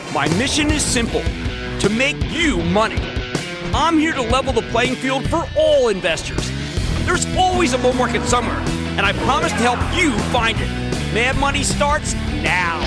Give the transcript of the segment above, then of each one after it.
My mission is simple, to make you money. I'm here to level the playing field for all investors. There's always a bull market somewhere, and I promise to help you find it. Mad Money starts now.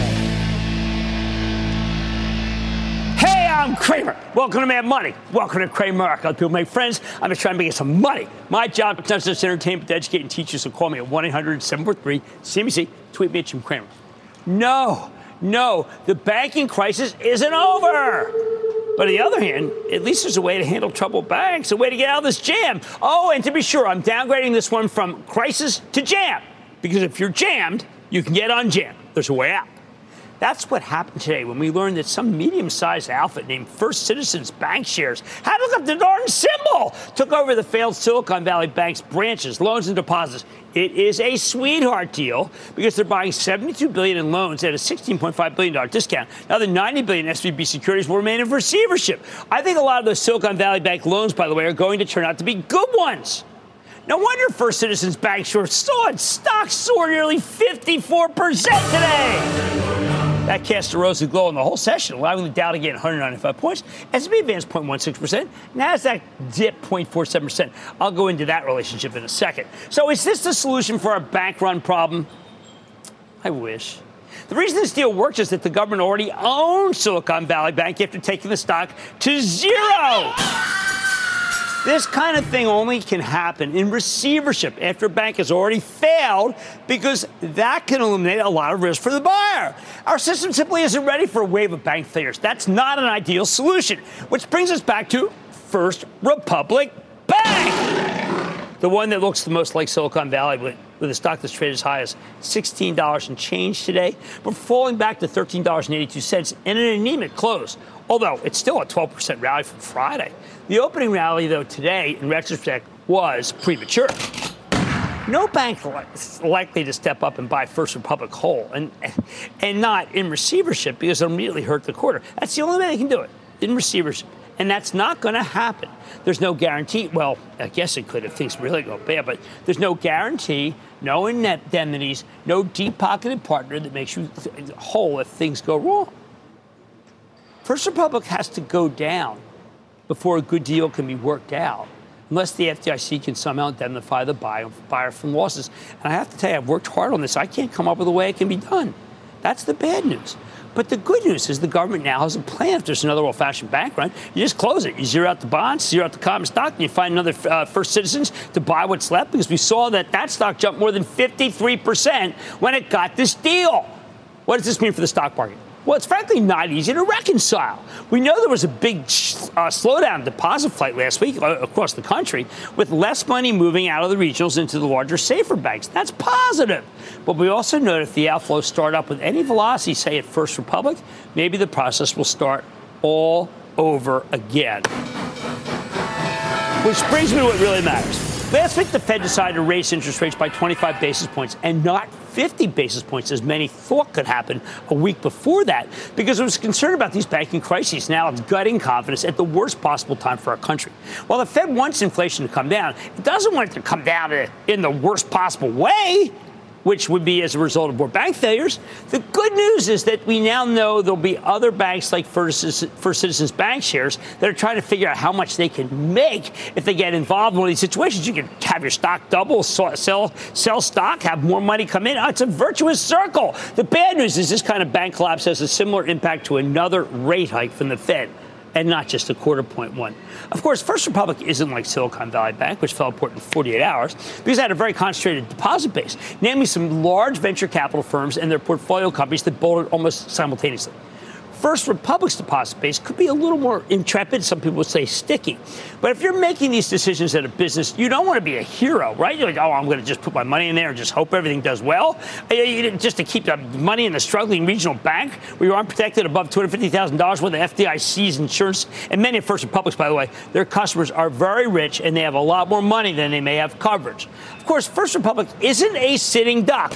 Hey, I'm Cramer. Welcome to Mad Money. Welcome to Cramer. I people make friends. I'm just trying to make you some money. My job is not just entertainment, to educate and teach you, so call me at 1-800-743-CNBC. Tweet me at Jim Cramer. No, the banking crisis isn't over. But on the other hand, at least there's a way to handle troubled banks, a way to get out of this jam. Oh, and to be sure, I'm downgrading this one from crisis to jam. Because if you're jammed, you can get unjammed. There's a way out. That's what happened today when we learned that some medium-sized outfit named First Citizens Bank Shares had to look up the darn symbol, took over the failed Silicon Valley Bank's branches, loans, and deposits. It is a sweetheart deal because they're buying $72 billion in loans at a $16.5 billion discount. Now, the $90 billion SVB securities will remain in receivership. I think a lot of those Silicon Valley Bank loans, by the way, are going to turn out to be good ones. No wonder First Citizens Bank Shares saw its stock soar nearly 54% today. That cast a rosy glow in the whole session, allowing the Dow to gain 195 points. S&P advanced 0.16%. NASDAQ dipped 0.47%. I'll go into that relationship in a second. So is this the solution for our bank run problem? I wish. The reason this deal works is that the government already owns Silicon Valley Bank after taking the stock to zero. This kind of thing only can happen in receivership after a bank has already failed, because that can eliminate a lot of risk for the buyer. Our system simply isn't ready for a wave of bank failures. That's not an ideal solution, which brings us back to First Republic Bank, the one that looks the most like Silicon Valley, with a stock that's traded as high as $16 and change today, but falling back to $13.82 and an anemic close, although it's still a 12% rally from Friday. The opening rally, though, today, in retrospect, was premature. No bank is likely to step up and buy First Republic whole and not in receivership, because it'll immediately hurt the quarter. That's the only way they can do it, in receivership. And that's not going to happen. There's no guarantee. Well, I guess it could if things really go bad, but there's no guarantee, no indemnities, no deep-pocketed partner that makes you whole if things go wrong. First Republic has to go down before a good deal can be worked out, unless the FDIC can somehow indemnify the buyer from losses. And I have to tell you, I've worked hard on this. I can't come up with a way it can be done. That's the bad news. But the good news is the government now has a plan. If there's another old-fashioned bank run, you just close it. You zero out the bonds, zero out the common stock, and you find another First Citizens to buy what's left, because we saw that stock jumped more than 53% when it got this deal. What does this mean for the stock market? Well, it's frankly not easy to reconcile. We know there was a big slowdown in deposit flight last week across the country, with less money moving out of the regionals into the larger, safer banks. That's positive. But we also know that if the outflows start up with any velocity, say at First Republic, maybe the process will start all over again. Which brings me to what really matters. Last week, the Fed decided to raise interest rates by 25 basis points and not 50 basis points, as many thought could happen a week before that, because it was concerned about these banking crises. Now it's gutting confidence at the worst possible time for our country. While the Fed wants inflation to come down, it doesn't want it to come down in the worst possible way, which would be as a result of more bank failures. The good news is that we now know there'll be other banks like First Citizens Bank Shares that are trying to figure out how much they can make if they get involved in one of these situations. You can have your stock double, sell stock, have more money come in. It's a virtuous circle. The bad news is this kind of bank collapse has a similar impact to another rate hike from the Fed, and not just a quarter point one. Of course, First Republic isn't like Silicon Valley Bank, which fell apart in 48 hours, because it had a very concentrated deposit base, namely some large venture capital firms and their portfolio companies that bolted almost simultaneously. First Republic's deposit base could be a little more intrepid. Some people would say sticky. But if you're making these decisions at a business, you don't want to be a hero, right? You're like, oh, I'm going to just put my money in there and just hope everything does well. Just to keep the money in the struggling regional bank where you aren't protected above $250,000 with the FDIC's insurance. And many of First Republic's, by the way, their customers are very rich and they have a lot more money than they may have coverage. Of course, First Republic isn't a sitting duck.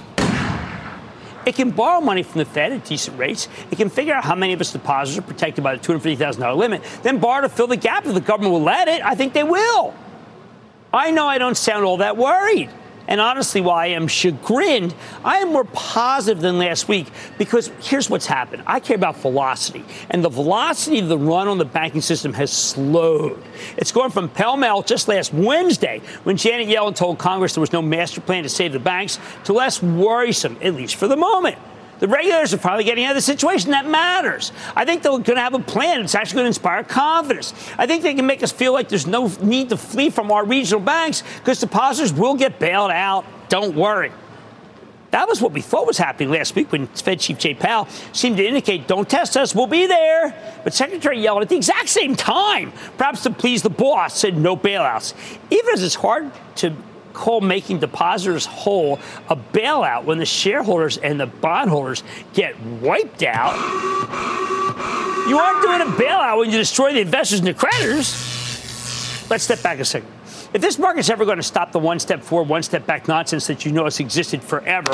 It can borrow money from the Fed at decent rates. It can figure out how many of its depositors are protected by the $250,000 limit, then borrow to fill the gap if the government will let it. I think they will. I know I don't sound all that worried. And honestly, while I am chagrined, I am more positive than last week because here's what's happened. I care about velocity, and the velocity of the run on the banking system has slowed. It's gone from pell-mell just last Wednesday when Janet Yellen told Congress there was no master plan to save the banks to less worrisome, at least for the moment. The regulators are probably getting out of the situation. That matters. I think they're going to have a plan. It's actually going to inspire confidence. I think they can make us feel like there's no need to flee from our regional banks because depositors will get bailed out. Don't worry. That was what we thought was happening last week when Fed Chief Jay Powell seemed to indicate, don't test us, we'll be there. But Secretary Yellen, at the exact same time, perhaps to please the boss, said no bailouts. Even as it's hard to call making depositors whole a bailout when the shareholders and the bondholders get wiped out. You aren't doing a bailout when you destroy the investors and the creditors. Let's step back a second. If this market's ever going to stop the one step forward, one step back nonsense that you know has existed forever,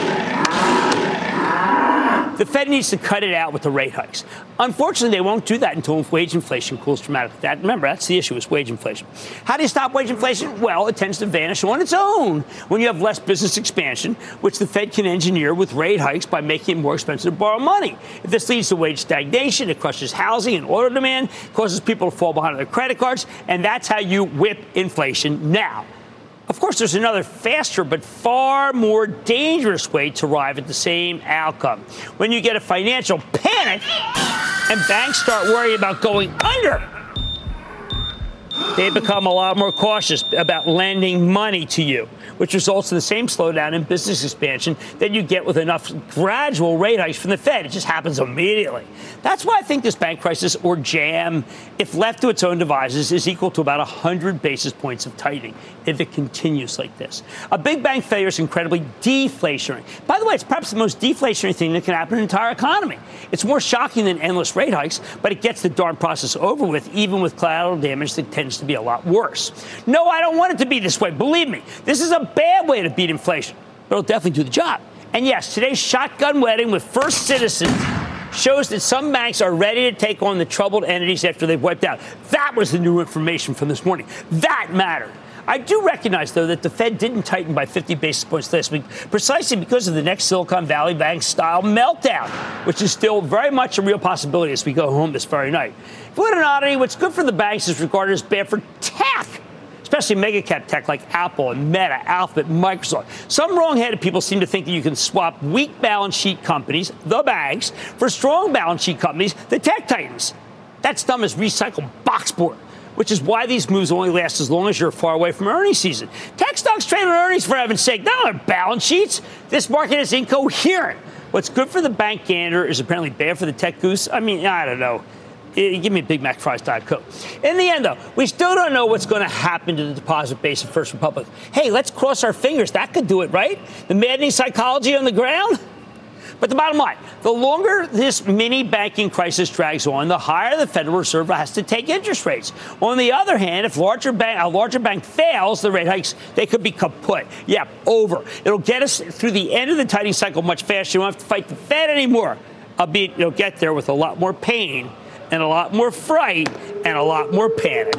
the Fed needs to cut it out with the rate hikes. Unfortunately, they won't do that until wage inflation cools dramatically. Remember, that's the issue, is wage inflation. How do you stop wage inflation? Well, it tends to vanish on its own when you have less business expansion, which the Fed can engineer with rate hikes by making it more expensive to borrow money. If this leads to wage stagnation, it crushes housing and auto demand, causes people to fall behind on their credit cards, and that's how you whip inflation now. Of course, there's another faster but far more dangerous way to arrive at the same outcome. When you get a financial panic and banks start worrying about going under, they become a lot more cautious about lending money to you, which results in the same slowdown in business expansion that you get with enough gradual rate hikes from the Fed. It just happens immediately. That's why I think this bank crisis, or jam, if left to its own devices, is equal to about 100 basis points of tightening if it continues like this. A big bank failure is incredibly deflationary. By the way, it's perhaps the most deflationary thing that can happen in the entire economy. It's more shocking than endless rate hikes, but it gets the darn process over with, even with collateral damage that tends to be a lot worse. No, I don't want it to be this way. Believe me, this is a bad way to beat inflation, but it'll definitely do the job. And yes, today's shotgun wedding with First Citizens shows that some banks are ready to take on the troubled entities after they've wiped out. That was the new information from this morning. That mattered. I do recognize, though, that the Fed didn't tighten by 50 basis points last week precisely because of the next Silicon Valley Bank-style meltdown, which is still very much a real possibility as we go home this very night. If what an oddity, what's good for the banks is regarded as bad for tech, especially mega-cap tech like Apple and Meta, Alphabet, Microsoft. Some wrong-headed people seem to think that you can swap weak balance sheet companies, the banks, for strong balance sheet companies, the tech titans. That's dumb as recycled boxboard, which is why these moves only last as long as you're far away from earnings season. Tech stocks trade on earnings, for heaven's sake, not on balance sheets. This market is incoherent. What's good for the bank gander is apparently bad for the tech goose. I mean, I don't know. Give me a Big Mac fries, Diet Coke. In the end, though, we still don't know what's going to happen to the deposit base of First Republic. Hey, let's cross our fingers. That could do it, right? The maddening psychology on the ground? But the bottom line, the longer this mini banking crisis drags on, the higher the Federal Reserve has to take interest rates. On the other hand, if a larger bank fails, the rate hikes, they could be kaput. Yeah, over. It'll get us through the end of the tightening cycle much faster. You won't have to fight the Fed anymore. Albeit you'll get there with a lot more pain and a lot more fright and a lot more panic.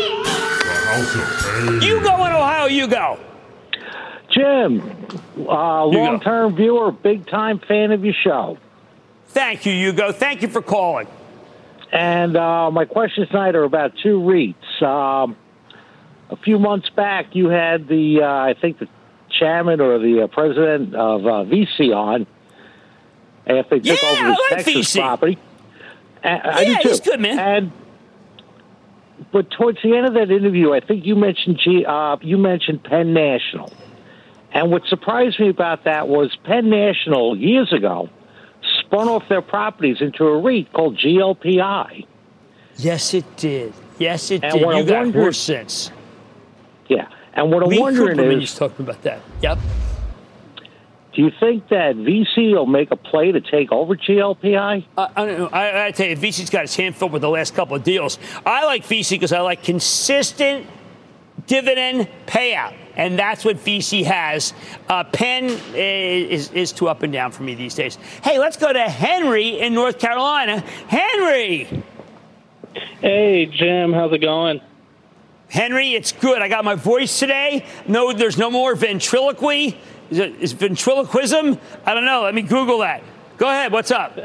You go in Ohio, you go. Jim, long-term viewer, big-time fan of your show. Thank you, Hugo. Thank you for calling. And my questions tonight are about two REITs. A few months back, you had I think the chairman or the president of VC on after they took over the Texas VC property. I do too. He's good, man. But towards the end of that interview, I think you mentioned Penn National. And what surprised me about that was Penn National, years ago, spun off their properties into a REIT called GLPI. Yes, it did. Yes, it did. You got horse sense. Yeah. And what I'm wondering is... He's talking about that. Yep. Do you think that VC will make a play to take over GLPI? I don't know. I tell you, VC's got his hand filled with the last couple of deals. I like VC because I like consistent dividend payout, and that's what VC has. Penn is too up and down for me these days. Hey, let's go to Henry in North Carolina. Henry! Hey, Jim. How's it going? Henry, it's good. I got my voice today. No, there's no more ventriloquy. Is ventriloquism? I don't know. Let me Google that. Go ahead. What's up?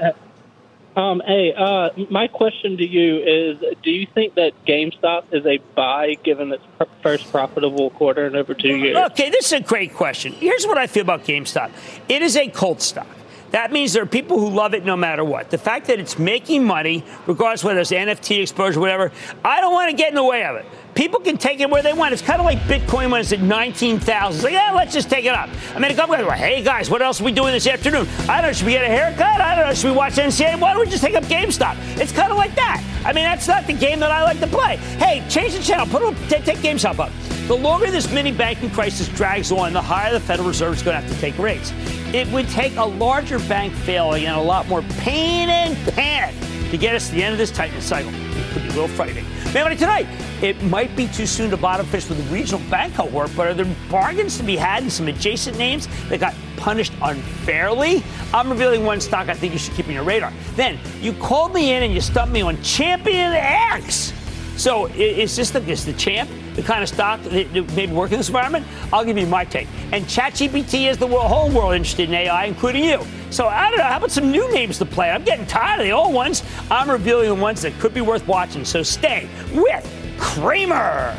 My question to you is, do you think that GameStop is a buy given its first profitable quarter in over 2 years? Okay, this is a great question. Here's what I feel about GameStop. It is a cult stock. That means there are people who love it no matter what. The fact that it's making money, regardless of whether it's NFT exposure or whatever, I don't want to get in the way of it. People can take it where they want. It's kind of like Bitcoin when it's at 19,000. It's like, yeah, let's just take it up. I mean, a couple guys are like, hey, guys, what else are we doing this afternoon? I don't know, should we get a haircut? I don't know, should we watch NCAA? Why don't we just take up GameStop? It's kind of like that. I mean, that's not the game that I like to play. Hey, change the channel. Take GameStop up. The longer this mini banking crisis drags on, the higher the Federal Reserve is going to have to take rates. It would take a larger bank failing and a lot more pain and panic to get us to the end of this tightening cycle. It could be a little frightening. Maybe tonight, it might be too soon to bottom fish with the regional bank cohort, but are there bargains to be had in some adjacent names that got punished unfairly? I'm revealing one stock I think you should keep on your radar. Then, you called me in and you stumped me on Champion X. So is the Champ the kind of stock that maybe work in this environment? I'll give you my take. And ChatGPT is the whole world interested in AI, including you. So I don't know. How about some new names to play? I'm getting tired of the old ones. I'm revealing the ones that could be worth watching. So stay with Cramer.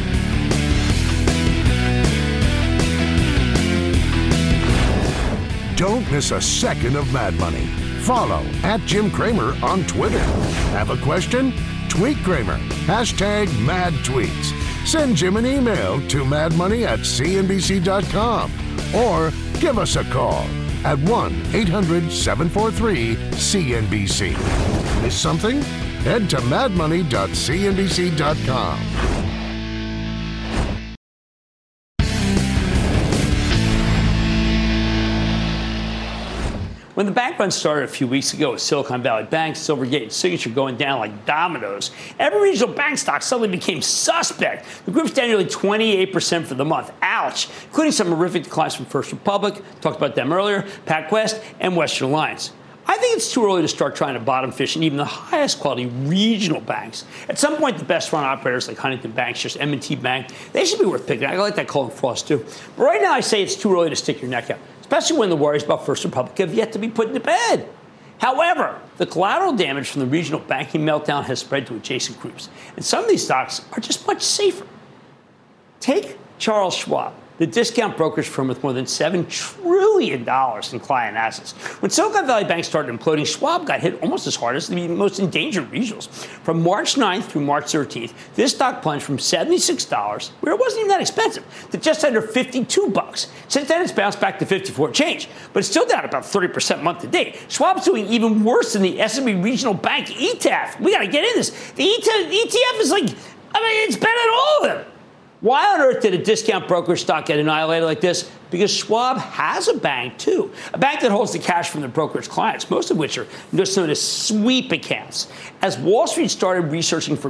Don't miss a second of Mad Money. Follow @Jim Cramer on Twitter. Have a question? Tweet Cramer. #MadTweets. Send Jim an email to madmoney@cnbc.com or give us a call at 1-800-743-CNBC. Miss something? Head to madmoney.cnbc.com. When the bank run started a few weeks ago with Silicon Valley Bank, Silvergate, and Signature going down like dominoes, every regional bank stock suddenly became suspect. The group's down nearly 28% for the month. Ouch! Including some horrific declines from First Republic, talked about them earlier, PacWest, and Western Alliance. I think it's too early to start trying to bottom fish in even the highest quality regional banks. At some point, the best run operators like Huntington Bank, just M&T Bank, they should be worth picking. I like that Cullen Frost too. But right now, I say it's too early to stick your neck out, especially when the worries about First Republic have yet to be put to bed. However, the collateral damage from the regional banking meltdown has spread to adjacent groups, and some of these stocks are just much safer. Take Charles Schwab, the discount brokerage firm with more than $7 trillion in client assets. When Silicon Valley Bank started imploding, Schwab got hit almost as hard as the most endangered regionals. From March 9th through March 13th, this stock plunged from $76, where it wasn't even that expensive, to just under $52. Since then, it's bounced back to 54 change, but it's still down about 30% month to date. Schwab's doing even worse than the S&P Regional Bank ETF. We got to get in this. The ETF is it's better than all of them. Why on earth did a discount brokerage stock get annihilated like this? Because Schwab has a bank, too. A bank that holds the cash from their brokerage clients, most of which are just known as sweep accounts. As Wall Street started searching for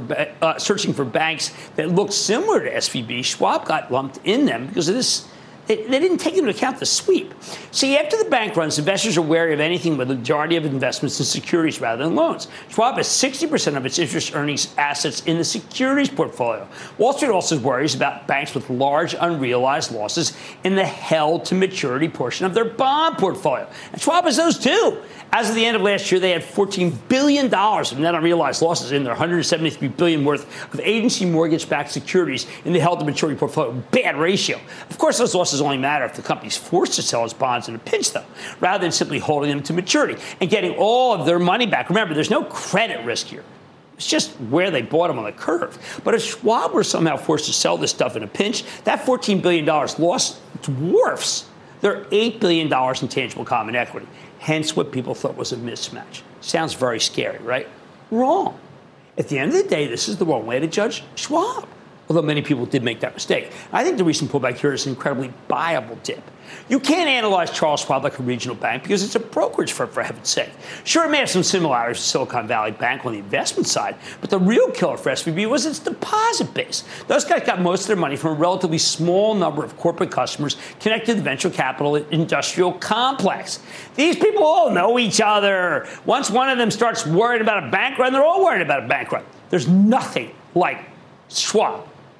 banks that looked similar to SVB, Schwab got lumped in them because of this. They didn't take into account the sweep. See, after the bank runs, investors are wary of anything with the majority of investments in securities rather than loans. Schwab has 60% of its interest earnings assets in the securities portfolio. Wall Street also worries about banks with large unrealized losses in the held-to-maturity portion of their bond portfolio. And Schwab has those, too. As of the end of last year, they had $14 billion of net unrealized losses in their $173 billion worth of agency mortgage-backed securities in the held-to-maturity portfolio. Bad ratio. Of course, those losses only matter if the company's forced to sell its bonds in a pinch, though, rather than simply holding them to maturity and getting all of their money back. Remember, there's no credit risk here. It's just where they bought them on the curve. But if Schwab were somehow forced to sell this stuff in a pinch, that $14 billion loss dwarfs their $8 billion in tangible common equity. Hence what people thought was a mismatch. Sounds very scary, right? Wrong. At the end of the day, this is the wrong way to judge Schwab, although many people did make that mistake. I think the recent pullback here is an incredibly buyable dip. You can't analyze Charles Schwab like a regional bank because it's a brokerage firm, for heaven's sake. Sure, it may have some similarities to Silicon Valley Bank on the investment side, but the real killer for SVB was its deposit base. Those guys got most of their money from a relatively small number of corporate customers connected to the venture capital industrial complex. These people all know each other. Once one of them starts worrying about a bank run, they're all worried about a bank run. There's nothing like Schwab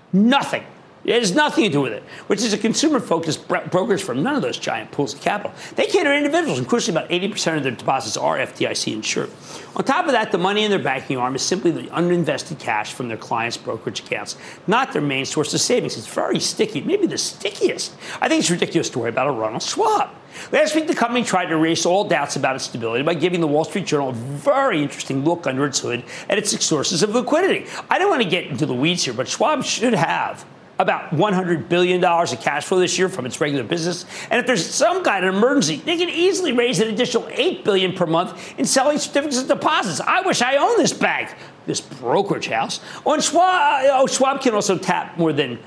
Nothing. It has nothing to do with it, which is a consumer-focused brokerage firm. None of those giant pools of capital. They cater to individuals, and crucially, about 80% of their deposits are FDIC insured. On top of that, the money in their banking arm is simply the uninvested cash from their clients' brokerage accounts, not their main source of savings. It's very sticky, maybe the stickiest. I think it's a ridiculous story about a Ronald Schwab. Last week, the company tried to erase all doubts about its stability by giving the Wall Street Journal a very interesting look under its hood at its sources of liquidity. I don't want to get into the weeds here, but Schwab should have about $100 billion of cash flow this year from its regular business. And if there's some kind of emergency, they can easily raise an additional $8 billion per month in selling certificates of deposits. I wish I owned this bank, this brokerage house. Schwab can also tap more than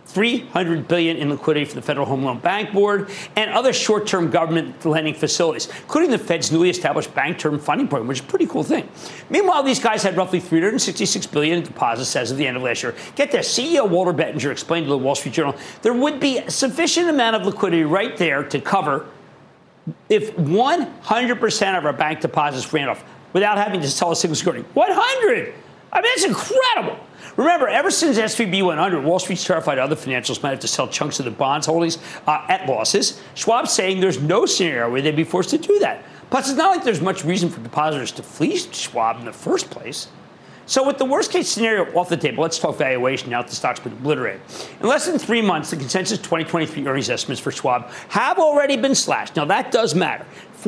$300 billion in liquidity from the Federal Home Loan Bank Board and other short-term government lending facilities, including the Fed's newly established Bank Term Funding Program, which is a pretty cool thing. Meanwhile, these guys had roughly $366 billion in deposits as of the end of last year. Get this, CEO Walter Bettinger explained to the Wall Street Journal there would be a sufficient amount of liquidity right there to cover if 100% of our bank deposits ran off without having to sell a single security. 100! I mean, it's incredible. Remember, ever since SVB went under, Wall Street's terrified other financials might have to sell chunks of their bonds holdings at losses. Schwab's saying there's no scenario where they'd be forced to do that. Plus, it's not like there's much reason for depositors to flee Schwab in the first place. So with the worst-case scenario off the table, let's talk valuation now that the stock's been obliterated. In less than 3 months, the consensus 2023 earnings estimates for Schwab have already been slashed. Now, that does matter.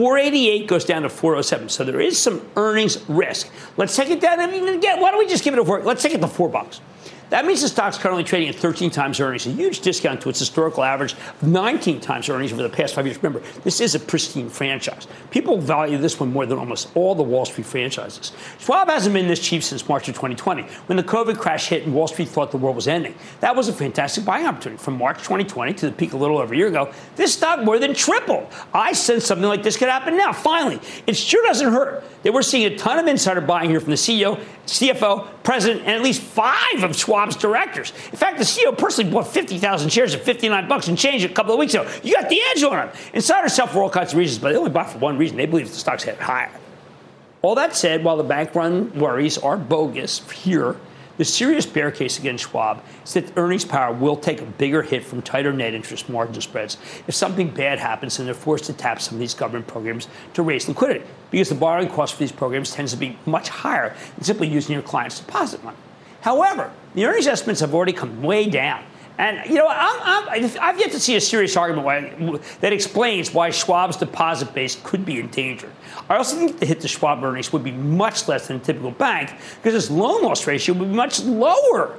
488 goes down to 407, so there is some earnings risk. Let's take it down. Again, why don't we just give it a 4? Let's take it to $4. That means the stock's currently trading at 13 times earnings, a huge discount to its historical average of 19 times earnings over the past 5 years. Remember, this is a pristine franchise. People value this one more than almost all the Wall Street franchises. Schwab hasn't been this cheap since March of 2020, when the COVID crash hit and Wall Street thought the world was ending. That was a fantastic buying opportunity. From March 2020 to the peak a little over a year ago, this stock more than tripled. I sense something like this could happen now. Finally, it sure doesn't hurt that we're seeing a ton of insider buying here from the CEO, CFO, president, and at least 5 of Schwab's directors. In fact, the CEO personally bought 50,000 shares at $59 and change a couple of weeks ago. You got the edge on him. Insiders sell for all kinds of reasons, but they only buy for one reason. They believe the stock's headed higher. All that said, while the bank run worries are bogus here, the serious bear case against Schwab is that earnings power will take a bigger hit from tighter net interest margin spreads if something bad happens and they're forced to tap some of these government programs to raise liquidity, because the borrowing cost for these programs tends to be much higher than simply using your client's deposit money. However, the earnings estimates have already come way down. And, you know, I've yet to see a serious argument that explains why Schwab's deposit base could be in danger. I also think the hit to Schwab earnings would be much less than a typical bank because its loan loss ratio would be much lower.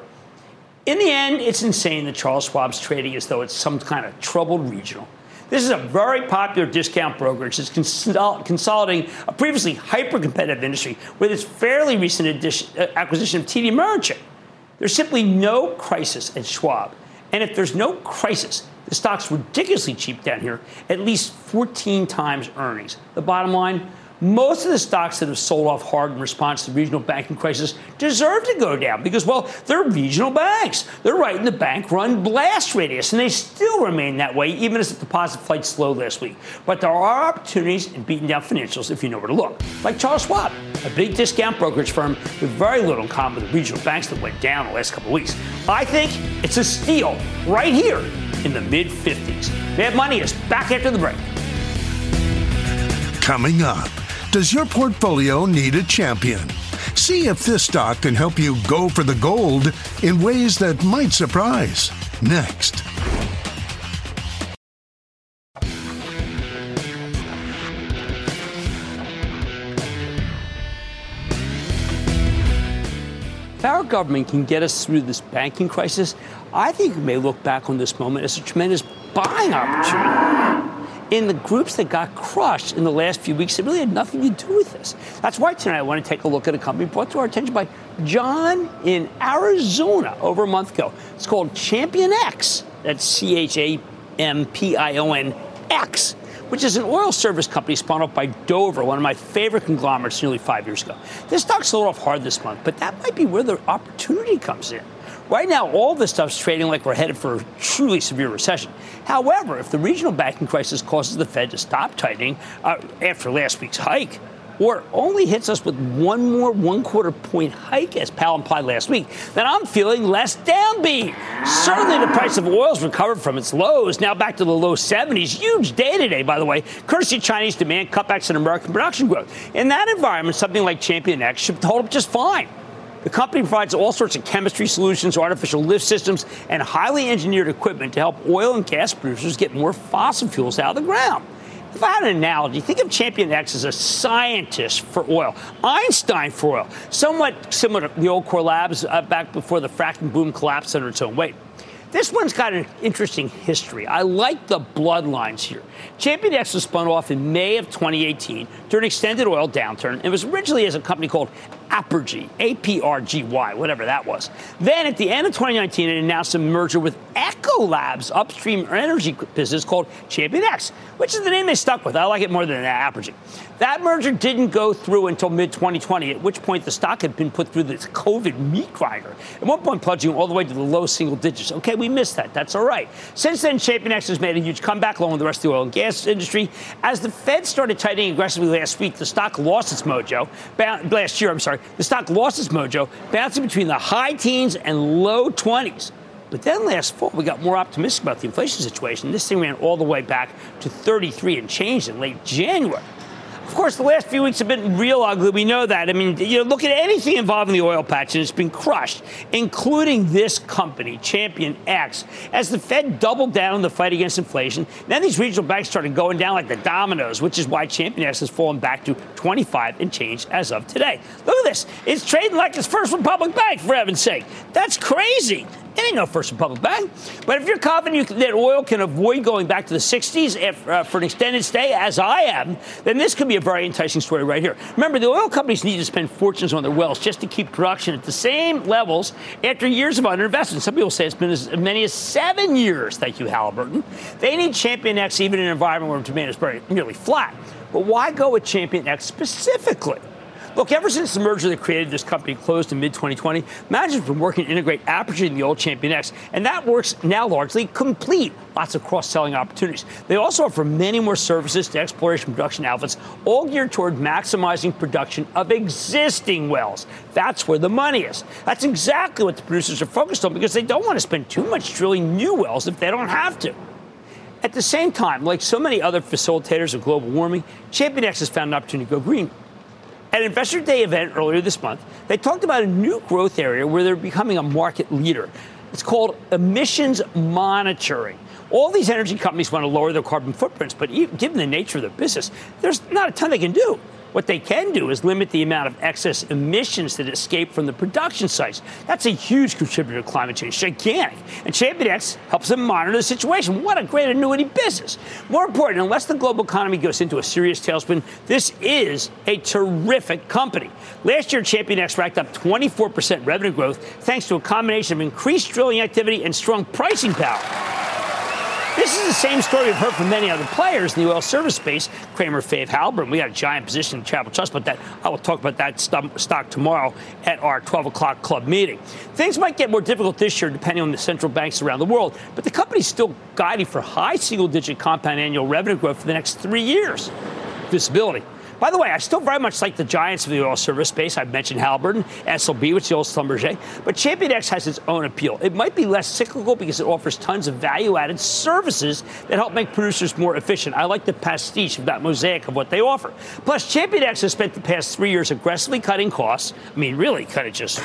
In the end, it's insane that Charles Schwab's trading as though it's some kind of troubled regional. This is a very popular discount brokerage that's consolidating a previously hyper-competitive industry with its fairly recent acquisition of TD Ameritrade. There's simply no crisis at Schwab. And if there's no crisis, the stock's ridiculously cheap down here, at least 14 times earnings. The bottom line, most of the stocks that have sold off hard in response to the regional banking crisis deserve to go down because, well, they're regional banks. They're right in the bank-run blast radius, and they still remain that way even as the deposit flight slowed last week. But there are opportunities in beating down financials if you know where to look, like Charles Schwab, a big discount brokerage firm with very little in common with the regional banks that went down the last couple of weeks. I think it's a steal right here in the mid-50s. Mad Money is back after the break. Coming up, does your portfolio need a champion? See if this stock can help you go for the gold in ways that might surprise. Next. If our government can get us through this banking crisis, I think we may look back on this moment as a tremendous buying opportunity. In the groups that got crushed in the last few weeks, it really had nothing to do with this. That's why tonight I want to take a look at a company brought to our attention by John in Arizona over a month ago. It's called ChampionX. That's ChampionX, which is an oil service company spun off by Dover, one of my favorite conglomerates nearly 5 years ago. This stock sold off hard this month, but that might be where the opportunity comes in. Right now, all this stuff's trading like we're headed for a truly severe recession. However, if the regional banking crisis causes the Fed to stop tightening after last week's hike, or only hits us with one more 1/4 point hike, as Powell implied last week, then I'm feeling less downbeat. Certainly the price of oil's recovered from its lows, now back to the low 70s. Huge day today, by the way, courtesy of Chinese demand, cutbacks in American production growth. In that environment, something like ChampionX should hold up just fine. The company provides all sorts of chemistry solutions, artificial lift systems, and highly engineered equipment to help oil and gas producers get more fossil fuels out of the ground. If I had an analogy, think of ChampionX as a scientist for oil, Einstein for oil, somewhat similar to the old Core Labs back before the fracking boom collapsed under its own weight. This one's got an interesting history. I like the bloodlines here. ChampionX was spun off in May of 2018 during an extended oil downturn. It was originally as a company called Apergy, A-P-R-G-Y, whatever that was. Then at the end of 2019, it announced a merger with Ecolab's upstream energy business called ChampionX, which is the name they stuck with. I like it more than Apergy. That merger didn't go through until mid-2020, at which point the stock had been put through this COVID meat grinder. At one point, plunging all the way to the low single digits. Okay, we missed that. That's all right. Since then, ChampionX has made a huge comeback along with the rest of the oil and gas industry. As the Fed started tightening aggressively last week, the stock lost its mojo. The stock lost its mojo, bouncing between the high teens and low 20s. But then last fall, we got more optimistic about the inflation situation. This thing ran all the way back to 33 and changed in late January. Of course, the last few weeks have been real ugly. We know that. I mean, look at anything involving the oil patch, and it's been crushed, including this company, ChampionX. As the Fed doubled down in the fight against inflation, then these regional banks started going down like the dominoes, which is why ChampionX has fallen back to 25 and change as of today. Look at this. It's trading like its First Republic Bank, for heaven's sake. That's crazy. It ain't no First Republic Bank. But if you're confident that oil can avoid going back to the 60s for an extended stay, as I am, then this could be a very enticing story right here. Remember, the oil companies need to spend fortunes on their wells just to keep production at the same levels after years of underinvestment. Some people say it's been as many as 7 years. Thank you, Halliburton. They need ChampionX even in an environment where demand is nearly flat. But why go with ChampionX specifically? Look, ever since the merger that created this company closed in mid-2020, management's been working to integrate Apergy and the old ChampionX, and that work's now largely complete. Lots of cross-selling opportunities. They also offer many more services to exploration production outfits, all geared toward maximizing production of existing wells. That's where the money is. That's exactly what the producers are focused on because they don't want to spend too much drilling new wells if they don't have to. At the same time, like so many other facilitators of global warming, ChampionX has found an opportunity to go green. At an Investor Day event earlier this month, they talked about a new growth area where they're becoming a market leader. It's called emissions monitoring. All these energy companies want to lower their carbon footprints, but given the nature of their business, there's not a ton they can do. What they can do is limit the amount of excess emissions that escape from the production sites. That's a huge contributor to climate change, gigantic. And ChampionX helps them monitor the situation. What a great annuity business. More important, unless the global economy goes into a serious tailspin, this is a terrific company. Last year, ChampionX racked up 24% revenue growth thanks to a combination of increased drilling activity and strong pricing power. This is the same story we've heard from many other players in the oil service space. Kramer, Fave, Halliburton. We got a giant position in Travel Trust, but I will talk about that stock tomorrow at our 12 o'clock club meeting. Things might get more difficult this year depending on the central banks around the world, but the company's still guiding for high single-digit compound annual revenue growth for the next 3 years. Visibility. By the way, I still very much like the giants of the oil service space. I've mentioned Halliburton, SLB, which is the old Schlumberger. But ChampionX has its own appeal. It might be less cyclical because it offers tons of value-added services that help make producers more efficient. I like the pastiche of that mosaic of what they offer. Plus, ChampionX has spent the past 3 years aggressively cutting costs. I mean, really cut it just...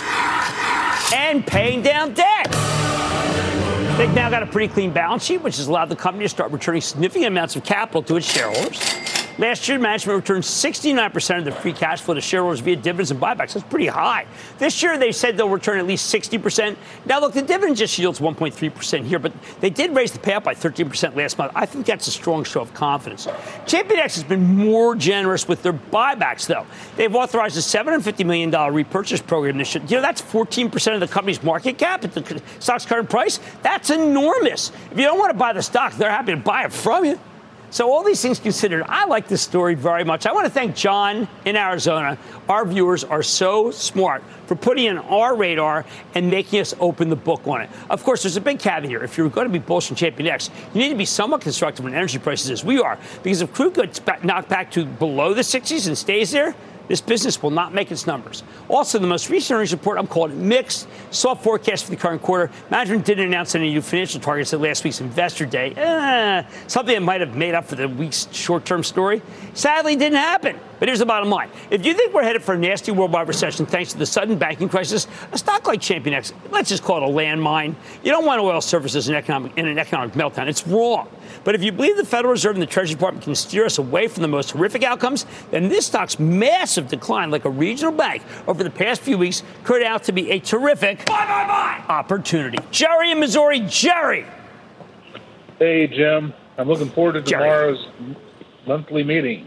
and paying down debt. They've now got a pretty clean balance sheet, which has allowed the company to start returning significant amounts of capital to its shareholders. Last year, management returned 69% of the free cash flow to shareholders via dividends and buybacks. That's pretty high. This year, they said they'll return at least 60%. Now, look, the dividend just yields 1.3% here, but they did raise the payout by 13% last month. I think that's a strong show of confidence. ChampionX has been more generous with their buybacks, though. They've authorized a $750 million repurchase program this year. That's 14% of the company's market cap at the stock's current price. That's enormous. If you don't want to buy the stock, they're happy to buy it from you. So all these things considered, I like this story very much. I want to thank John in Arizona. Our viewers are so smart for putting in our radar and making us open the book on it. Of course, there's a big caveat here. If you're going to be bullish on ChampionX, you need to be somewhat constructive on energy prices as we are. Because if crude gets knocked back to below the 60s and stays there, this business will not make its numbers. Also, the most recent earnings report, I'm calling it mixed. Soft forecast for the current quarter. Management didn't announce any new financial targets at last week's investor day. Something that might have made up for the week's short-term story. Sadly, didn't happen. But here's the bottom line. If you think we're headed for a nasty worldwide recession thanks to the sudden banking crisis, a stock like ChampionX, let's just call it a landmine. You don't want oil services in an economic meltdown. It's wrong. But if you believe the Federal Reserve and the Treasury Department can steer us away from the most horrific outcomes, then this stock's massive decline, like a regional bank over the past few weeks, could out to be a terrific opportunity. Jerry in Missouri. Jerry. Hey, Jim. I'm looking forward to tomorrow's monthly meeting.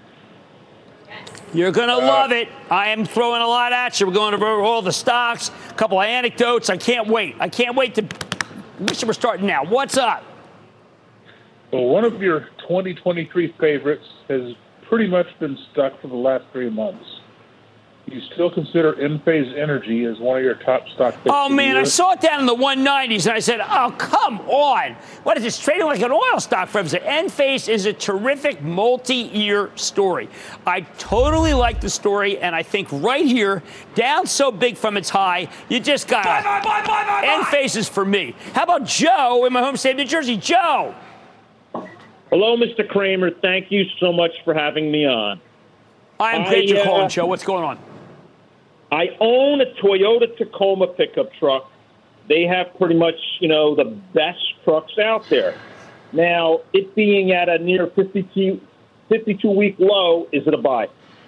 You're going to love it. I am throwing a lot at you. We're going over all the stocks, a couple of anecdotes. I can't wait. I can't wait to wish we're starting now. What's up? Well, one of your 2023 favorites has pretty much been stuck for the last 3 months. You still consider Enphase Energy as one of your top stock picks? Oh, man, I saw it down in the 190s, and I said, oh, come on. What is this, trading like an oil stock for everything? Enphase is a terrific multi-year story. I totally like the story, and I think right here, down so big from its high, you just got to. Enphase is for me. How about Joe in my home state of New Jersey? Joe. Hello, Mr. Cramer. Thank you so much for having me on. I am great you're calling, Joe. What's going on? I own a Toyota Tacoma pickup truck. They have pretty much, the best trucks out there. Now, it being at a near 52-week low, is it a buy?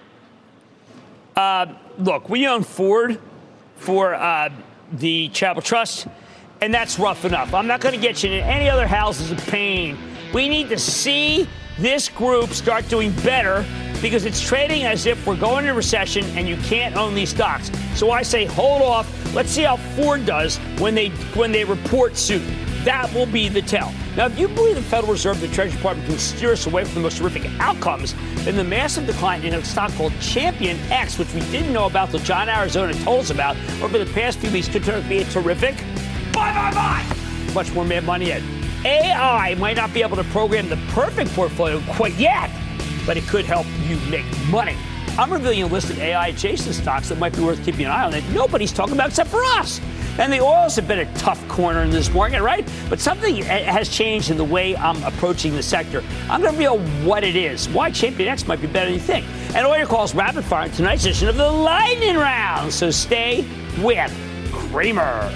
Look, we own Ford for the Charitable Trust, and that's rough enough. I'm not going to get you into any other houses of pain. We need to see this group start doing better because it's trading as if we're going into recession and you can't own these stocks. So I say hold off. Let's see how Ford does when they report soon. That will be the tell. Now, if you believe the Federal Reserve and the Treasury Department can steer us away from the most horrific outcomes, then the massive decline in a stock called ChampionX, which we didn't know about till John Arizona told us about over the past few weeks, could turn out to be a terrific buy. Much more Mad Money yet. AI might not be able to program the perfect portfolio quite yet, but it could help you make money. I'm revealing a list of AI-adjacent stocks that might be worth keeping an eye on that nobody's talking about except for us. And the oils have been a tough corner in this market, right? But something has changed in the way I'm approaching the sector. I'm going to reveal what it is, why ChampionX might be better than you think. And all your calls rapid fire in tonight's edition of the Lightning Round. So stay with Cramer.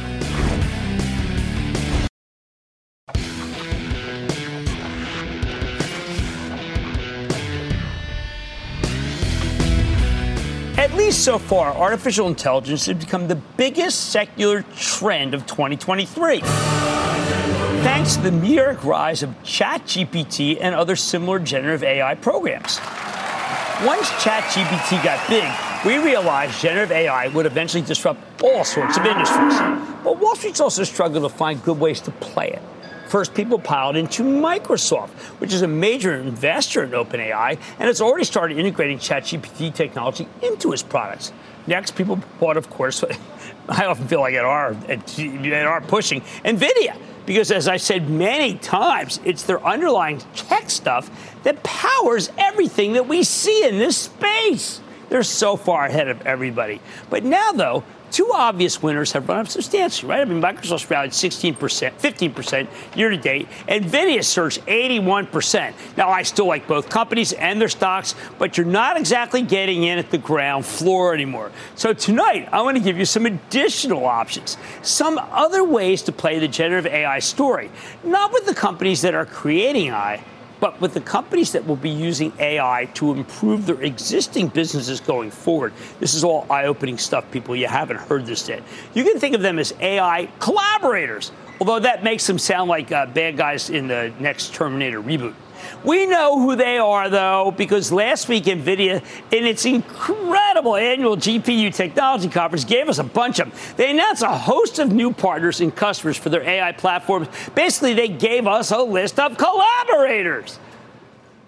At least so far, artificial intelligence has become the biggest secular trend of 2023. Thanks to the meteoric rise of ChatGPT and other similar generative AI programs. Once ChatGPT got big, we realized generative AI would eventually disrupt all sorts of industries. But Wall Street's also struggled to find good ways to play it. First, people piled into Microsoft, which is a major investor in OpenAI, and it's already started integrating ChatGPT technology into its products. Next, people bought, of course, I often feel like at our pushing, NVIDIA, because as I said many times, it's their underlying tech stuff that powers everything that we see in this space. They're so far ahead of everybody. But now, though, two obvious winners have run up substantially, right? I mean, Microsoft's rallied 16%, 15% year to date. NVIDIA surged 81%. Now, I still like both companies and their stocks, but you're not exactly getting in at the ground floor anymore. So tonight, I want to give you some additional options, some other ways to play the generative AI story, not with the companies that are creating AI, but with the companies that will be using AI to improve their existing businesses going forward. This is all eye-opening stuff, people. You haven't heard this yet. You can think of them as AI collaborators, although that makes them sound like bad guys in the next Terminator reboot. We know who they are, though, because last week NVIDIA, in its incredible annual GPU technology conference, gave us a bunch of them. They announced a host of new partners and customers for their AI platforms. Basically, they gave us a list of collaborators.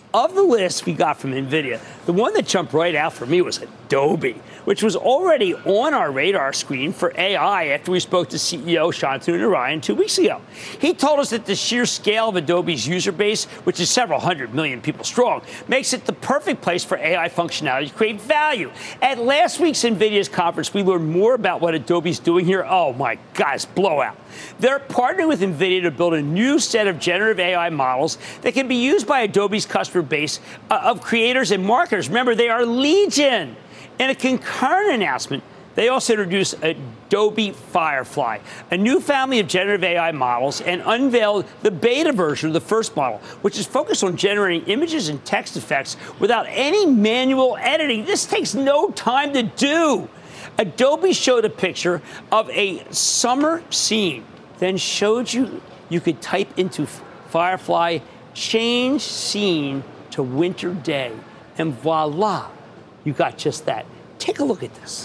of the list we got from NVIDIA, the one that jumped right out for me was Adobe, which was already on our radar screen for AI after we spoke to CEO Shantanu Narayan 2 weeks ago. He told us that the sheer scale of Adobe's user base, which is several hundred million people strong, makes it the perfect place for AI functionality to create value. At last week's NVIDIA's conference, we learned more about what Adobe's doing here. Oh, my God, it's blowout. They're partnering with NVIDIA to build a new set of generative AI models that can be used by Adobe's customer base of creators and marketers. Remember, they are legion. In a concurrent announcement, they also introduced Adobe Firefly, a new family of generative AI models, and unveiled the beta version of the first model, which is focused on generating images and text effects without any manual editing. This takes no time to do. Adobe showed a picture of a summer scene, then showed you could type into Firefly, change scene to winter day, and voila, you got just that. Take a look at this.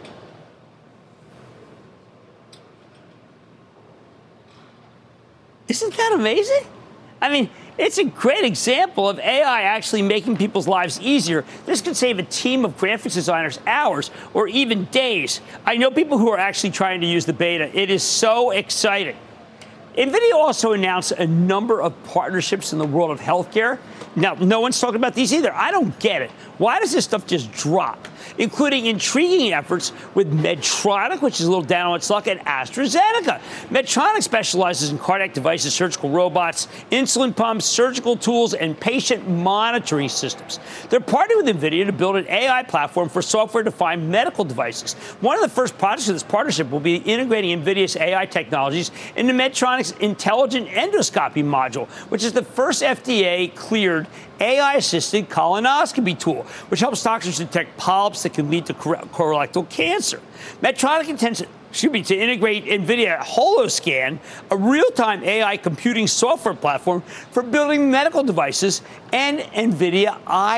Isn't that amazing? I mean, it's a great example of AI actually making people's lives easier. This could save a team of graphics designers hours or even days. I know people who are actually trying to use the beta. It is so exciting. NVIDIA also announced a number of partnerships in the world of healthcare. Now, no one's talking about these either. I don't get it. Why does this stuff just drop? Including intriguing efforts with Medtronic, which is a little down on its luck, and AstraZeneca. Medtronic specializes in cardiac devices, surgical robots, insulin pumps, surgical tools, and patient monitoring systems. They're partnering with NVIDIA to build an AI platform for software-defined medical devices. One of the first projects of this partnership will be integrating NVIDIA's AI technologies into Medtronic's intelligent endoscopy module, which is the first FDA-cleared AI-assisted colonoscopy tool, which helps doctors detect polyps that can lead to colorectal cancer. Medtronic intends to integrate NVIDIA Holoscan, a real-time AI computing software platform for building medical devices, and NVIDIA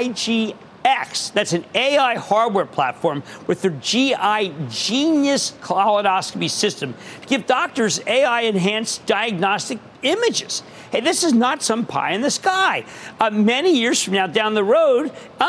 IGX. That's an AI hardware platform with their GI Genius colonoscopy system to give doctors AI-enhanced diagnostic images. Hey, this is not some pie in the sky. Many years from now, down the road,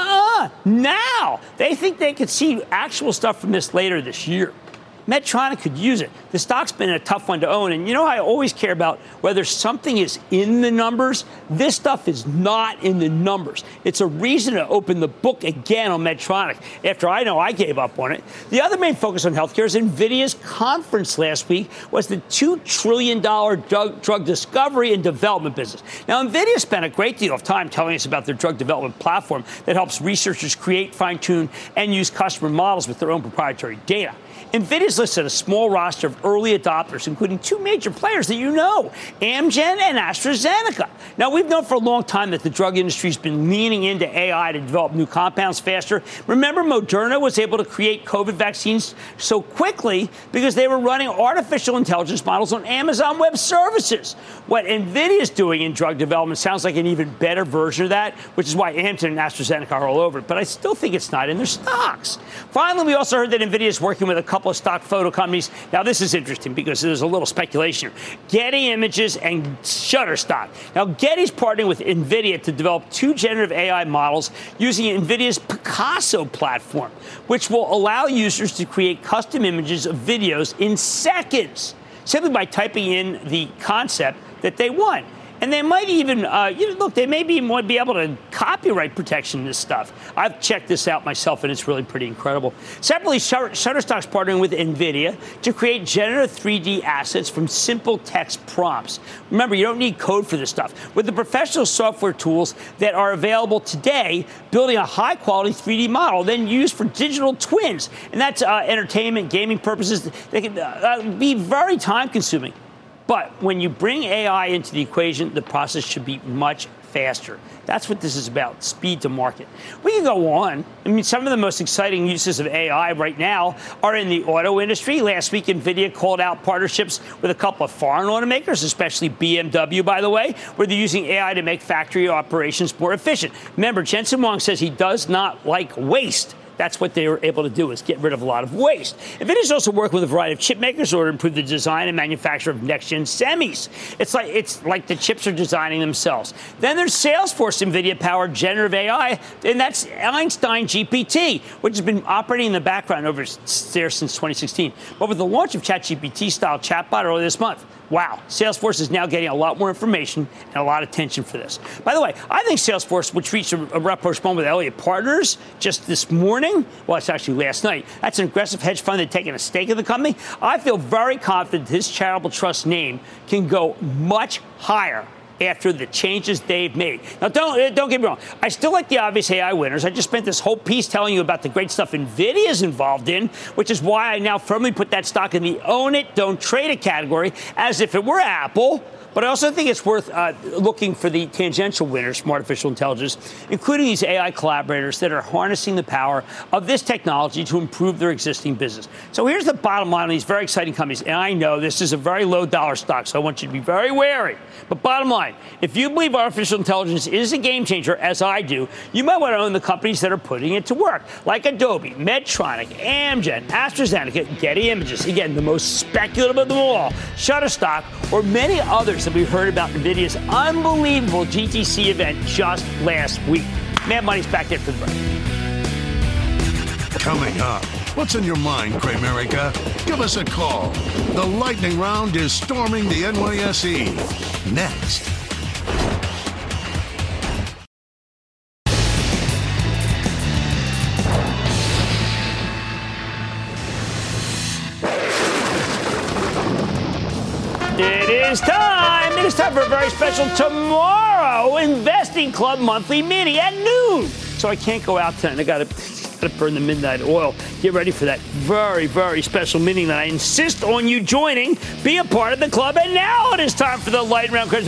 now they think they could see actual stuff from this later this year. Medtronic could use it. The stock's been a tough one to own. And you know, I always care about whether something is in the numbers. This stuff is not in the numbers. It's a reason to open the book again on Medtronic after I know I gave up on it. The other main focus on healthcare is NVIDIA's conference last week was the $2 trillion drug discovery and development business. Now, NVIDIA spent a great deal of time telling us about their drug development platform that helps researchers create, fine-tune, and use customer models with their own proprietary data. NVIDIA's listed a small roster of early adopters, including two major players that you know, Amgen and AstraZeneca. Now, we've known for a long time that the drug industry's been leaning into AI to develop new compounds faster. Remember, Moderna was able to create COVID vaccines so quickly because they were running artificial intelligence models on Amazon Web Services. What NVIDIA's doing in drug development sounds like an even better version of that, which is why Amgen and AstraZeneca are all over it. But I still think it's not in their stocks. Finally, we also heard that NVIDIA is working with a couple of stock photo companies. Now, this is interesting because there's a little speculation here. Getty Images and Shutterstock. Now, Getty's partnering with NVIDIA to develop two generative AI models using NVIDIA's Picasso platform, which will allow users to create custom images of videos in seconds, simply by typing in the concept that they want. And they might even, they may be able to copyright protection in this stuff. I've checked this out myself, and it's really pretty incredible. Separately, Shutterstock's partnering with NVIDIA to create generative 3D assets from simple text prompts. Remember, you don't need code for this stuff. With the professional software tools that are available today, building a high-quality 3D model, then used for digital twins. And that's entertainment, gaming purposes. They can be very time-consuming. But when you bring AI into the equation, the process should be much faster. That's what this is about, speed to market. We can go on. I mean, some of the most exciting uses of AI right now are in the auto industry. Last week, NVIDIA called out partnerships with a couple of foreign automakers, especially BMW, by the way, where they're using AI to make factory operations more efficient. Remember, Jensen Huang says he does not like waste. That's what they were able to do, is get rid of a lot of waste. NVIDIA is also working with a variety of chip makers in order to improve the design and manufacture of next-gen semis. It's like the chips are designing themselves. Then there's Salesforce NVIDIA-powered generative AI, and that's Einstein GPT, which has been operating in the background over there since 2016. But with the launch of ChatGPT-style chatbot earlier this month, wow, Salesforce is now getting a lot more information and a lot of attention for this. By the way, I think Salesforce, which reached a rapprochement with Elliott Partners just this morning, well, it's actually last night, that's an aggressive hedge fund that's taking a stake in the company. I feel very confident this charitable trust name can go much higher after the changes they've made. Now, don't get me wrong. I still like the obvious AI winners. I just spent this whole piece telling you about the great stuff NVIDIA is involved in, which is why I now firmly put that stock in the own it, don't trade it category, as if it were Apple. But I also think it's worth looking for the tangential winners from artificial intelligence, including these AI collaborators that are harnessing the power of this technology to improve their existing business. So here's the bottom line on these very exciting companies. And I know this is a very low dollar stock, so I want you to be very wary. But bottom line, if you believe artificial intelligence is a game changer, as I do, you might want to own the companies that are putting it to work, like Adobe, Medtronic, Amgen, AstraZeneca, Getty Images. Again, the most speculative of them all, Shutterstock, or many others that we heard about NVIDIA's unbelievable GTC event just last week. Mad Money's back there for the break. Coming up, what's in your mind, Cramerica? Give us a call. The lightning round is storming the NYSE. Next. It is time. It is time for a very special tomorrow Investing Club monthly meeting at noon. So I can't go out tonight. I got to burn the midnight oil. Get ready for that very, very special meeting that I insist on you joining. Be a part of the club. And now it is time for the light round. Play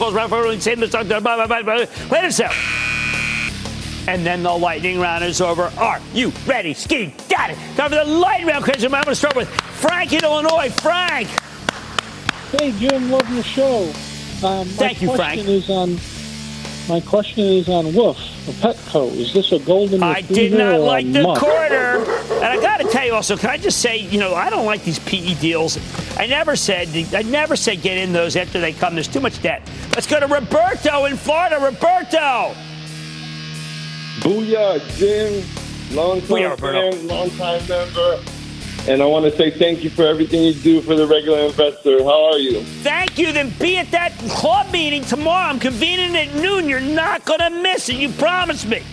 this out. And then the lightning round is over. Are you ready? Ski, got it. Time for the lightning round. I'm going to start with Frank in Illinois. Frank. Hey, Jim, love your show. Thank you, Frank. My question is on Wolf, Petco. Is this a golden retriever? I did not like the mutt? quarter. And I got to tell you also, can I just say, I don't like these PE deals. I never said get in those after they come. There's too much debt. Let's go to Roberto in Florida. Roberto. Booyah, Jim. Long-time fan, long-time member. And I want to say thank you for everything you do for the regular investor. How are you? Thank you. Then be at that club meeting tomorrow. I'm convening at noon. You're not going to miss it. You promised me.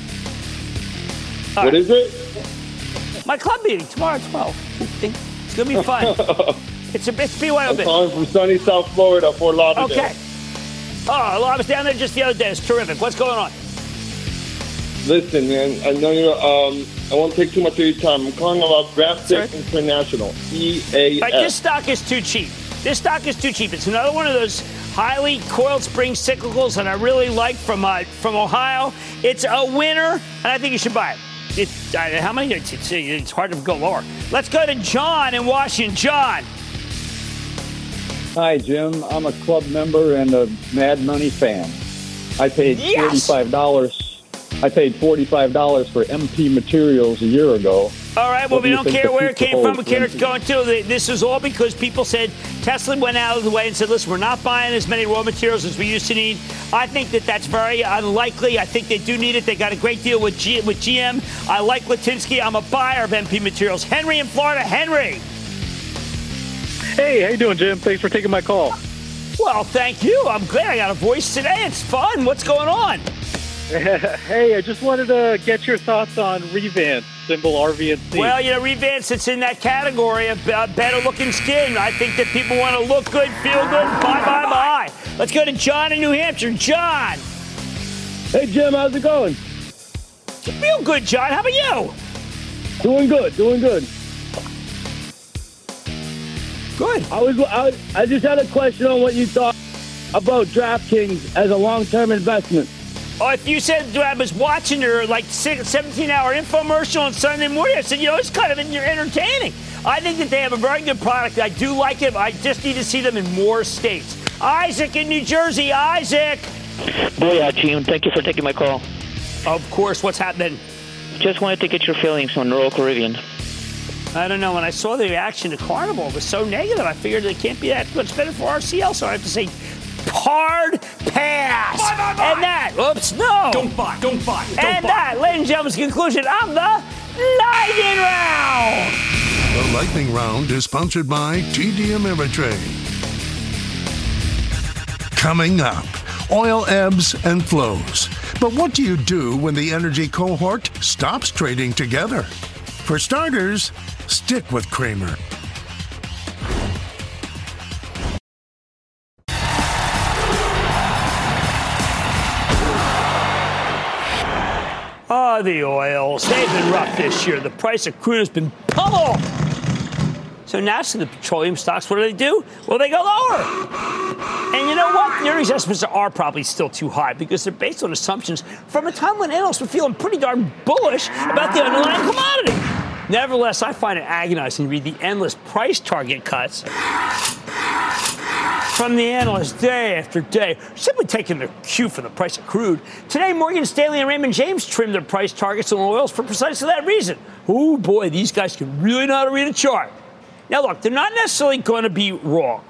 What is it? My club meeting tomorrow at 12. It's going to be fun. It's BYOB. I'm calling from sunny South Florida, Fort Lauderdale. Okay. Oh, I was down there just the other day. It's terrific. What's going on? Listen, man, I know you're, I won't take too much of your time. I'm calling about Graphic International, EAS. Right, this stock is too cheap. It's another one of those highly coiled spring cyclicals that I really like from Ohio. It's a winner, and I think you should buy it. How many? It's hard to go lower. Let's go to John in Washington. John. Hi, Jim. I'm a club member and a Mad Money fan. I paid $45. I paid $45 for MP Materials a year ago. All right, well, we don't care where it came from. We care it's going to. This is all because people said Tesla went out of the way and said, listen, we're not buying as many raw materials as we used to need. I think that's very unlikely. I think they do need it. They got a great deal with GM. I like Latinsky. I'm a buyer of MP Materials. Henry in Florida. Henry. Hey, how you doing, Jim? Thanks for taking my call. Well, thank you. I'm glad I got a voice today. It's fun. What's going on? Hey, I just wanted to get your thoughts on Revance, symbol RVNC. Well, Revance, it's in that category of better-looking skin. I think that people want to look good, feel good, buy. Let's go to John in New Hampshire. John. Hey, Jim, how's it going? You feel good, John. How about you? Doing good. Good. I just had a question on what you thought about DraftKings as a long-term investment. Oh, if you said I was watching your 17-hour infomercial on Sunday morning, I said, it's kind of entertaining. I think that they have a very good product. I do like it. I just need to see them in more states. Isaac in New Jersey. Isaac. Booyah, Jim. Thank you for taking my call. Of course. What's happening? Just wanted to get your feelings on Royal Caribbean. I don't know. When I saw the reaction to Carnival, it was so negative. I figured it can't be that much better for RCL, so I have to say hard pass. Buy. And that, oops, no. Don't buy. And that, ladies and gentlemen, is the conclusion of the Lightning Round. The Lightning Round is sponsored by TD Ameritrade. Coming up, oil ebbs and flows. But what do you do when the energy cohort stops trading together? For starters, stick with Cramer. The oils. They've been rough this year. The price of crude has been pummeled. So naturally, the petroleum stocks, what do? Well, they go lower. And you know what? The earnings estimates are probably still too high because they're based on assumptions from a time when analysts were feeling pretty darn bullish about the underlying commodity. Nevertheless, I find it agonizing to read the endless price target cuts from the analysts day after day, simply taking their cue from the price of crude. Today, Morgan Stanley and Raymond James trimmed their price targets on oils for precisely that reason. Oh, boy, these guys can really know how to read a chart. Now, look, they're not necessarily going to be wrong.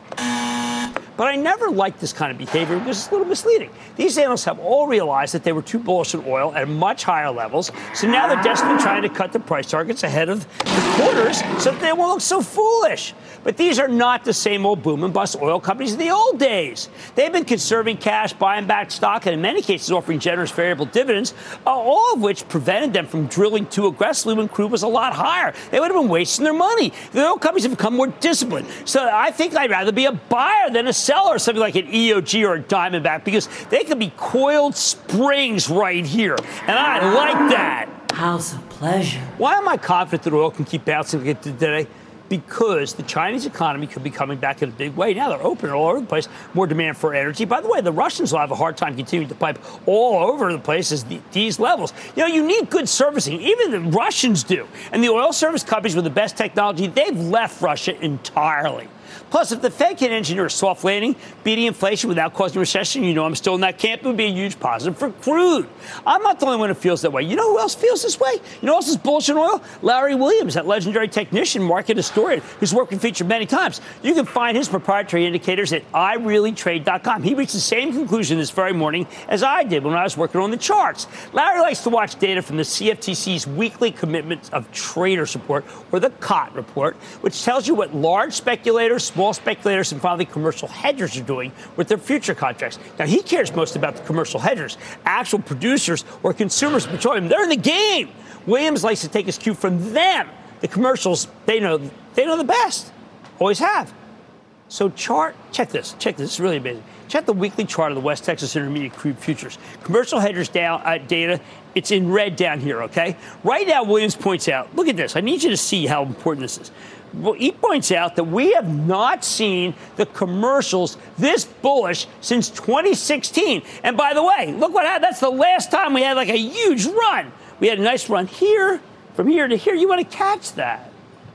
But I never liked this kind of behavior because it's a little misleading. These analysts have all realized that they were too bullish on oil at much higher levels, so now they're desperately trying to cut the price targets ahead of the quarters so that they won't look so foolish. But these are not the same old boom and bust oil companies of the old days. They've been conserving cash, buying back stock, and in many cases offering generous variable dividends, all of which prevented them from drilling too aggressively when crude was a lot higher. They would have been wasting their money. The oil companies have become more disciplined. So I think I'd rather be a buyer than a seller, something like an EOG or a Diamondback, because they could be coiled springs right here. And I like that. House of pleasure. Why am I confident that oil can keep bouncing today? Because the Chinese economy could be coming back in a big way. Now they're open all over the place, more demand for energy. By the way, the Russians will have a hard time continuing to pipe all over the place at these levels. You know, you need good servicing. Even the Russians do. And the oil service companies with the best technology, they've left Russia entirely. Plus, if the Fed can engineer a soft landing, beating inflation without causing a recession, you know I'm still in that camp. It would be a huge positive for crude. I'm not the only one who feels that way. You know who else feels this way? You know who else is bullish on oil? Larry Williams, that legendary technician, market historian, whose work we've featured many times. You can find his proprietary indicators at ireallytrade.com. He reached the same conclusion this very morning as I did when I was working on the charts. Larry likes to watch data from the CFTC's weekly commitment of trader support, or the COT report, which tells you what large speculators, small speculators, and finally commercial hedgers are doing with their future contracts. Now, he cares most about the commercial hedgers, actual producers or consumers of petroleum. They're in the game. Williams likes to take his cue from them. The commercials, they know the best. Always have. So check this. It's really amazing. Check the weekly chart of the West Texas Intermediate Crude Futures. Commercial hedgers data, it's in red down here, okay? Right now, Williams points out, look at this. I need you to see how important this is. Well, he points out that we have not seen the commercials this bullish since 2016. And by the way, look what happened. That's the last time we had like a huge run. We had a nice run here, from here to here. You want to catch that.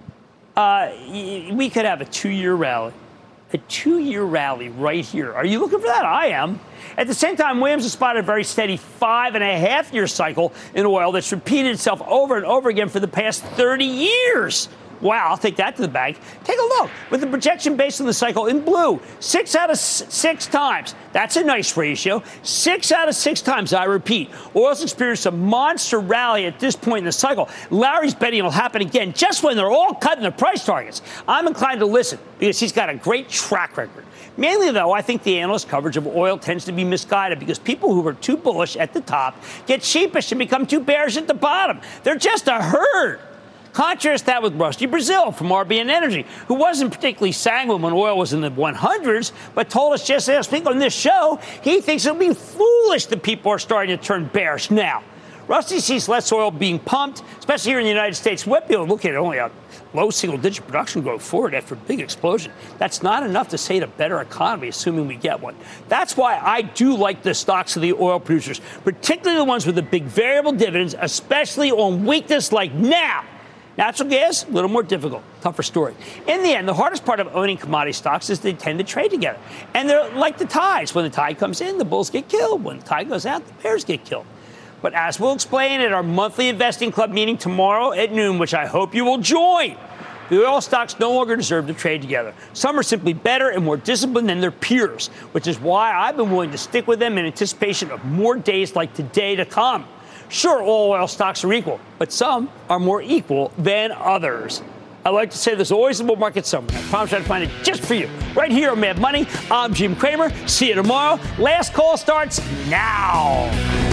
We could have a 2-year rally. A 2-year rally right here. Are you looking for that? I am. At the same time, Williams has spotted a very steady 5.5-year cycle in oil that's repeated itself over and over again for the past 30 years. Wow, I'll take that to the bank. Take a look. With the projection based on the cycle in blue, 6 out of 6 times. That's a nice ratio. 6 out of 6 times, I repeat. Oil's experienced a monster rally at this point in the cycle. Larry's betting it'll happen again just when they're all cutting their price targets. I'm inclined to listen because he's got a great track record. Mainly, though, I think the analyst coverage of oil tends to be misguided because people who are too bullish at the top get sheepish and become too bearish at the bottom. They're just a herd. Contrast that with Rusty Brazil from RBN Energy, who wasn't particularly sanguine when oil was in the 100s, but told us just last week on this show he thinks it'll be foolish that people are starting to turn bearish now. Rusty sees less oil being pumped, especially here in the United States. We'll be able to look at only a low single-digit production growth forward after a big explosion. That's not enough to say a better economy, assuming we get one. That's why I do like the stocks of the oil producers, particularly the ones with the big variable dividends, especially on weakness like now. Natural gas, a little more difficult, tougher story. In the end, the hardest part of owning commodity stocks is they tend to trade together. And they're like the tides. When the tide comes in, the bulls get killed. When the tide goes out, the bears get killed. But as we'll explain at our monthly investing club meeting tomorrow at noon, which I hope you will join, the oil stocks no longer deserve to trade together. Some are simply better and more disciplined than their peers, which is why I've been willing to stick with them in anticipation of more days like today to come. Sure, all oil stocks are equal, but some are more equal than others. I like to say there's always a bull market somewhere. I promise I'll find it just for you. Right here on Mad Money, I'm Jim Cramer. See you tomorrow. Last call starts now.